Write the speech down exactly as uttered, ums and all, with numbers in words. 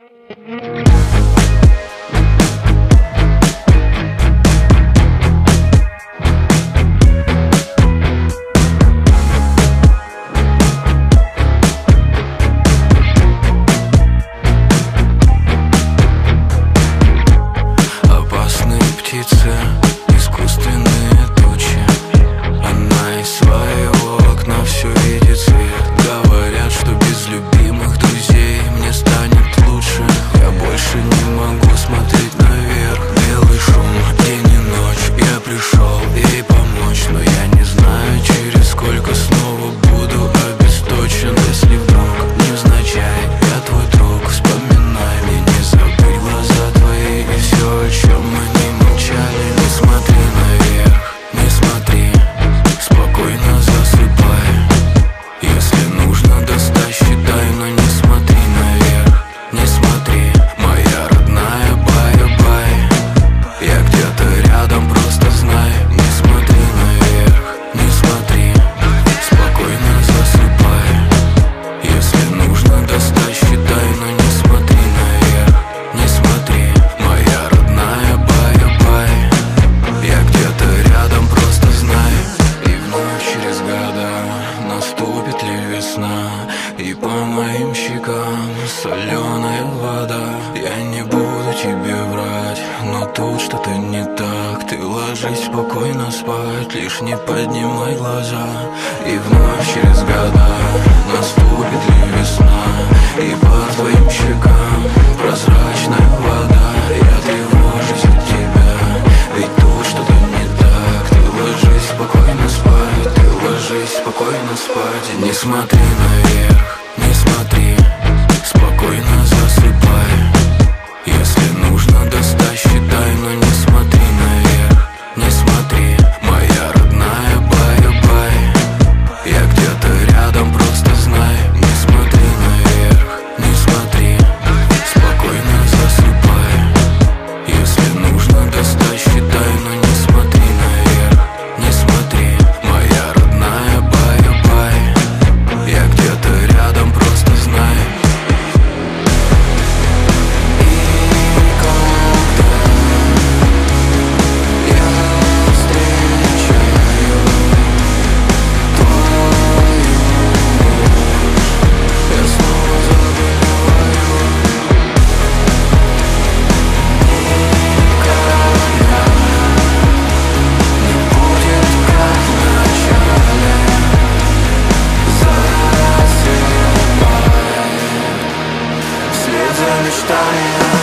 Искусственные тучи, она из своего окна все видит свет. Говорят, что без любимых друзей мне станет лучше. Я больше не могу смотреть наверх. Белый шум, день и ночь. Я пришел ей помочь, но я не знаю, через сколько снова буду обесточен. Если вдруг невзначай я твой друг, вспоминай мне, не забыть глаза твои и все, о чем мы не молчали. Не смотри наверх, не смотри, спокойно засыпай. Если нужно, достай, считай, но не смотри наверх, не смотри, моя родная, бай-бай. Я где-то рядом, просто знай. Не смотри наверх, не смотри, спокойно засыпай. Если нужно, достай, считай, но не смотри наверх, не смотри, моя родная, бай-бай. Я где-то рядом, просто знай. И вновь через года наступит ли весна, и по моим щекам соленая вода. Я не буду тебе врать, но тут что-то не так. Ты ложись спокойно спать, лишь не поднимай глаза. И вновь через года наступит ли весна, и по твоим щекам прозрачная вода. Я тревожусь от тебя, ведь тут что-то не так. Ты ложись спокойно спать, ты ложись спокойно спать. И не смотри наверх, не смотри, спокойно засыпай. Если нужно, достай, считай, но не смотри наверх, не смотри, моя родная, бай-бай. Я где-то рядом, просто знай. Не смотри наверх, не смотри, спокойно засыпай. Если нужно, достай, считай, но не смотри наверх, не смотри, моя родная, бай-бай. Я где-то рядом, просто знай. Мечтания.